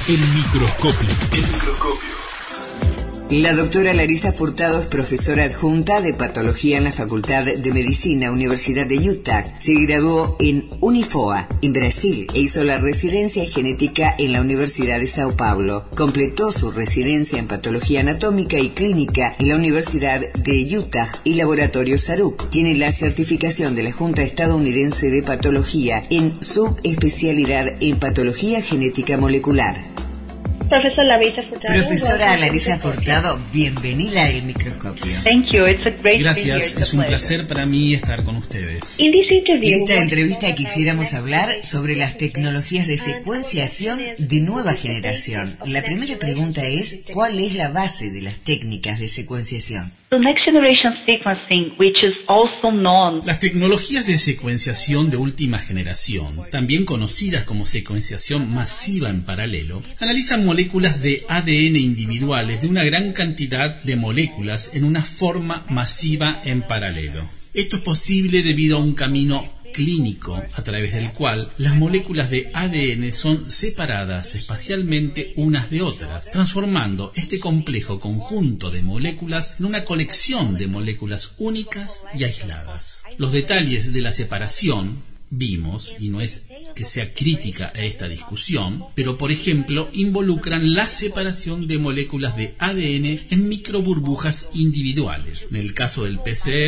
El microscopio. La doctora Larisa Furtado es profesora adjunta de patología en la Facultad de Medicina, Universidad de Utah. Se graduó en Unifoa, en Brasil, e hizo la residencia en genética en la Universidad de Sao Paulo. Completó su residencia en patología anatómica y clínica en la Universidad de Utah y Laboratorio Sarup. Tiene la certificación de la Junta Estadounidense de Patología en subespecialidad en patología genética molecular. Profesora Larisa Furtado, bienvenida al microscopio. Gracias, es un placer para mí estar con ustedes. En esta entrevista quisiéramos hablar sobre las tecnologías de secuenciación de nueva generación. La primera pregunta es, ¿cuál es la base de las técnicas de secuenciación? Las tecnologías de secuenciación de última generación, también conocidas como secuenciación masiva en paralelo, analizan moléculas de ADN individuales de una gran cantidad de moléculas en una forma masiva en paralelo. Esto es posible debido a un camino clínico a través del cual las moléculas de ADN son separadas espacialmente unas de otras, transformando este complejo conjunto de moléculas en una colección de moléculas únicas y aisladas. Los detalles de la separación vimos, y no es que sea crítica a esta discusión, pero por ejemplo involucran la separación de moléculas de ADN en microburbujas individuales, en el caso del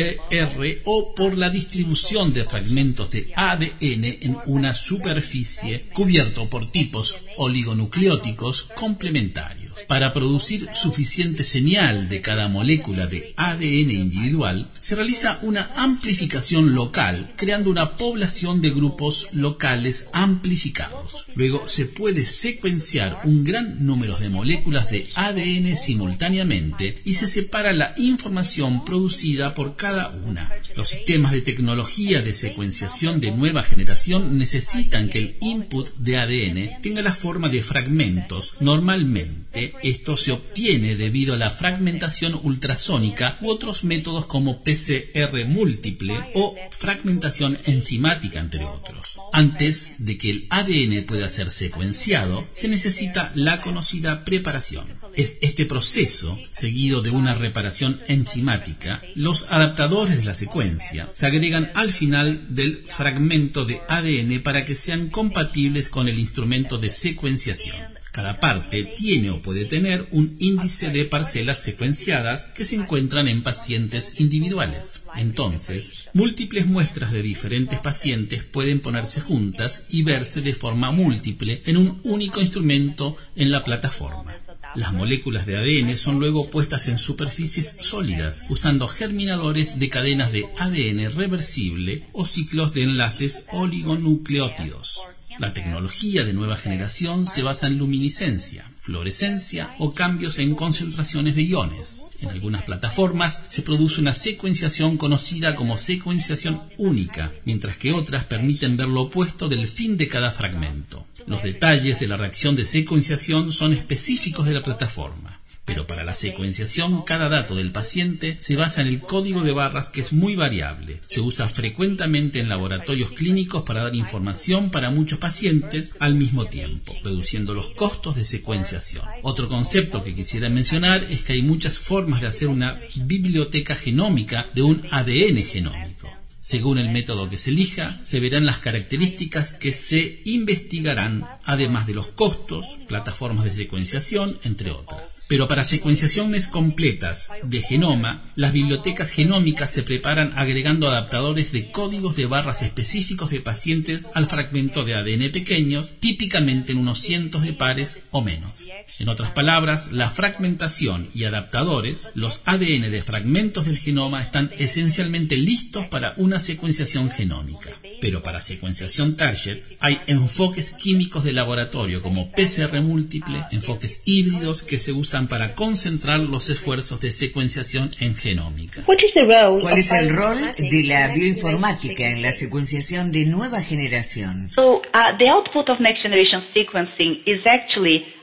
PCR, o por la distribución de fragmentos de ADN en una superficie cubierto por tipos oligonucleóticos complementarios. Para producir suficiente señal de cada molécula de ADN individual, se realiza una amplificación local, creando una población de grupos locales amplificados. Luego se puede secuenciar un gran número de moléculas de ADN simultáneamente y se separa la información producida por cada una. Los sistemas de tecnología de secuenciación de nueva generación necesitan que el input de ADN tenga la forma de fragmentos. Normalmente, esto se obtiene debido a la fragmentación ultrasónica u otros métodos como PCR múltiple o fragmentación enzimática, entre otros. Antes de que el ADN pueda ser secuenciado, se necesita la conocida preparación. Es este proceso, seguido de una reparación enzimática, los adaptadores de la secuencia se agregan al final del fragmento de ADN para que sean compatibles con el instrumento de secuenciación. Cada parte tiene o puede tener un índice de parcelas secuenciadas que se encuentran en pacientes individuales. Entonces, múltiples muestras de diferentes pacientes pueden ponerse juntas y verse de forma múltiple en un único instrumento en la plataforma. Las moléculas de ADN son luego puestas en superficies sólidas usando germinadores de cadenas de ADN reversible o ciclos de enlaces oligonucleótidos. La tecnología de nueva generación se basa en luminiscencia, fluorescencia o cambios en concentraciones de iones. En algunas plataformas se produce una secuenciación conocida como secuenciación única, mientras que otras permiten ver lo opuesto del fin de cada fragmento. Los detalles de la reacción de secuenciación son específicos de la plataforma. Pero para la secuenciación, cada dato del paciente se basa en el código de barras, que es muy variable. Se usa frecuentemente en laboratorios clínicos para dar información para muchos pacientes al mismo tiempo, reduciendo los costos de secuenciación. Otro concepto que quisiera mencionar es que hay muchas formas de hacer una biblioteca genómica de un ADN genómico. Según el método que se elija, se verán las características que se investigarán, además de los costos, plataformas de secuenciación, entre otras. Pero para secuenciaciones completas de genoma, las bibliotecas genómicas se preparan agregando adaptadores de códigos de barras específicos de pacientes al fragmento de ADN pequeños, típicamente en unos cientos de pares o menos. En otras palabras, la fragmentación y adaptadores, los ADN de fragmentos del genoma, están esencialmente listos para una secuenciación genómica. Pero para secuenciación target hay enfoques químicos de laboratorio como PCR múltiple, enfoques híbridos que se usan para concentrar los esfuerzos de secuenciación en genómica. ¿Cuál es el rol de la bioinformática en la secuenciación de nueva generación? The output of next generation sequencing is actually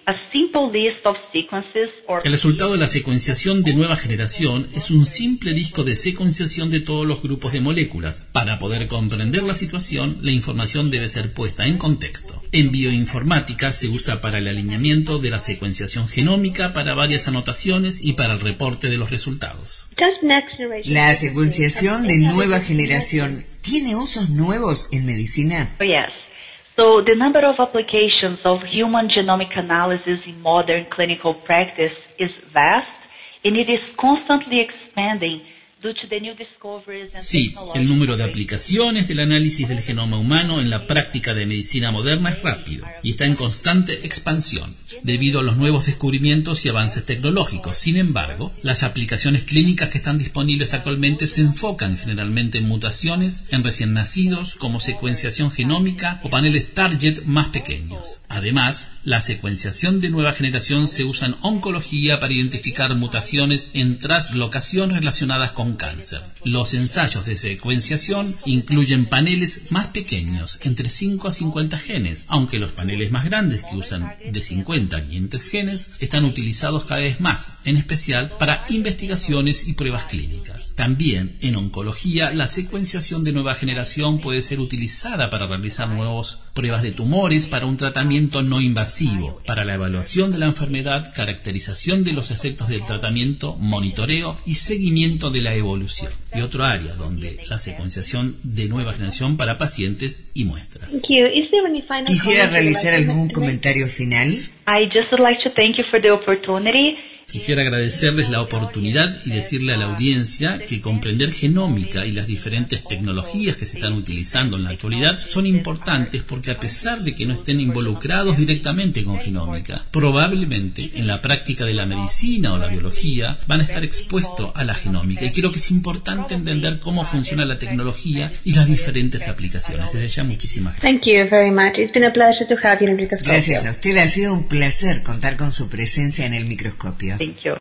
El resultado de la secuenciación de nueva generación es un simple disco de secuenciación de todos los grupos de moléculas. Para poder comprender la situación, la información debe ser puesta en contexto. En bioinformática se usa para el alineamiento de la secuenciación genómica, para varias anotaciones y para el reporte de los resultados. ¿La secuenciación de nueva generación tiene usos nuevos en medicina? Yes. So the number of applications of human genomic analysis in modern clinical practice is vast, and it is constantly expanding due to the new discoveries and Sí, el número de aplicaciones del análisis del genoma humano en la práctica de medicina moderna es rápido y está en constante expansión debido a los nuevos descubrimientos y avances tecnológicos. Sin embargo, las aplicaciones clínicas que están disponibles actualmente se enfocan generalmente en mutaciones en recién nacidos, como secuenciación genómica o paneles target más pequeños. Además, la secuenciación de nueva generación se usa en oncología para identificar mutaciones en traslocación relacionadas con cáncer. Los ensayos de secuenciación incluyen paneles más pequeños, entre 5 a 50 genes, aunque los paneles más grandes, que usan de 50 a 500 genes, están utilizados cada vez más, en especial para investigaciones y pruebas clínicas. También, en oncología, la secuenciación de nueva generación puede ser utilizada para realizar nuevas pruebas de tumores para un tratamiento no invasivo, para la evaluación de la enfermedad, caracterización de los efectos del tratamiento, monitoreo y seguimiento de la evolución. Y otro área donde la secuenciación de nueva generación para pacientes y muestras. ¿Quisiera realizar algún comentario final? I just would like to thank you for the opportunity. Quisiera agradecerles la oportunidad y decirle a la audiencia que comprender genómica y las diferentes tecnologías que se están utilizando en la actualidad son importantes porque, a pesar de que no estén involucrados directamente con genómica, probablemente en la práctica de la medicina o la biología van a estar expuestos a la genómica, y creo que es importante entender cómo funciona la tecnología y las diferentes aplicaciones. Desde ya, muchísimas gracias. Thank you very much. It's been a pleasure to have you in el microscopio. Gracias a usted, ha sido un placer contar con su presencia en el microscopio. Thank you.